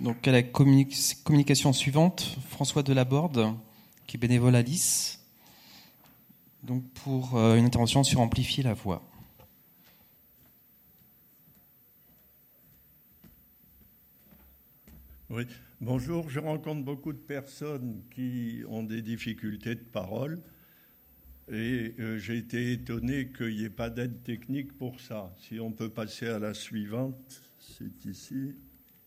Donc à la communication suivante, François Delaborde, qui est bénévole à Lys, donc pour une intervention sur amplifier la voix. Oui, bonjour. Je rencontre beaucoup de personnes qui ont des difficultés de parole et j'ai été étonné qu'il n'y ait pas d'aide technique pour ça. Si on peut passer à la suivante, c'est ici.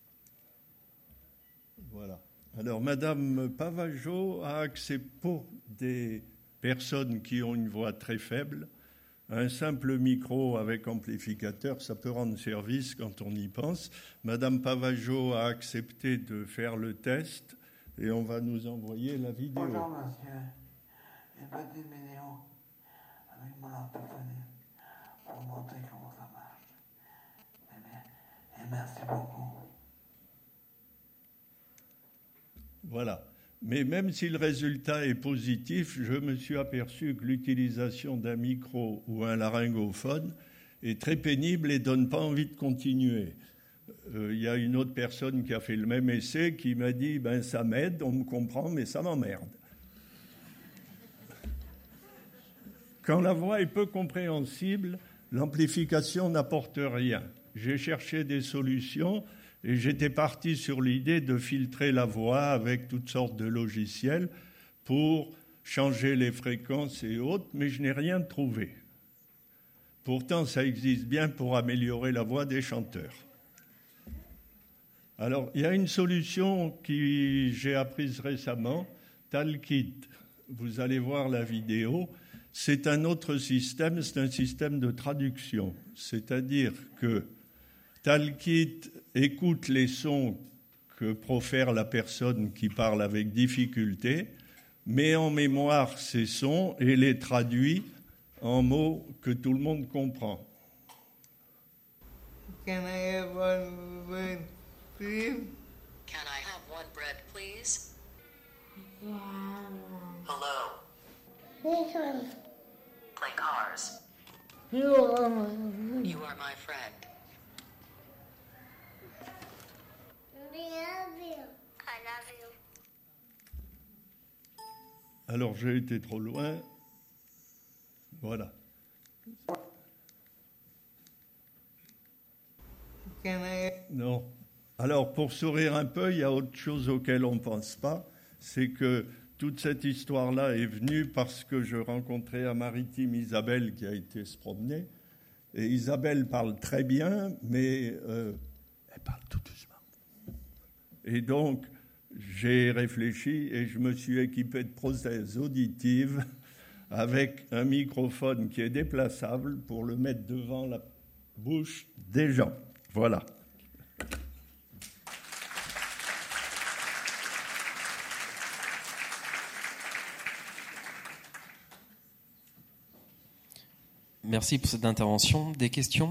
Voilà. Alors, Madame Pavageau a accepté pour des personnes qui ont une voix très faible, un simple micro avec amplificateur, ça peut rendre service quand on y pense. Madame Pavageau a accepté de faire le test et on va nous envoyer la vidéo. Bonjour monsieur, j'ai une petite vidéo avec mon orthophonie pour montrer comment ça marche. Et merci beaucoup. Voilà. Mais même si le résultat est positif, je me suis aperçu que l'utilisation d'un micro ou un laryngophone est très pénible et ne donne pas envie de continuer. Il y a une autre personne qui a fait le même essai qui m'a dit « ça m'aide, on me comprend, mais ça m'emmerde ». Quand la voix est peu compréhensible, l'amplification n'apporte rien. J'ai cherché des solutions. Et j'étais parti sur l'idée de filtrer la voix avec toutes sortes de logiciels pour changer les fréquences et autres, mais je n'ai rien trouvé. Pourtant, ça existe bien pour améliorer la voix des chanteurs. Alors, il y a une solution que j'ai apprise récemment, Talkit. Vous allez voir la vidéo. C'est un autre système, c'est un système de traduction. C'est-à-dire que Talkit écoute les sons que profère la personne qui parle avec difficulté, met en mémoire ces sons et les traduit en mots que tout le monde comprend. Can I have one bread, please? Can I have one bread, please? Hello. Play cars. You are my friend. I love you. Alors, j'ai été trop loin. Voilà. Non. Alors, pour sourire un peu, il y a autre chose auquel on ne pense pas. C'est que toute cette histoire-là est venue parce que je rencontrais à Maritime Isabelle qui a été se promener. Et Isabelle parle très bien, mais elle parle tout doucement. Et donc, j'ai réfléchi et je me suis équipé de prothèses auditives avec un microphone qui est déplaçable pour le mettre devant la bouche des gens. Voilà. Merci pour cette intervention. Des questions peut-être ?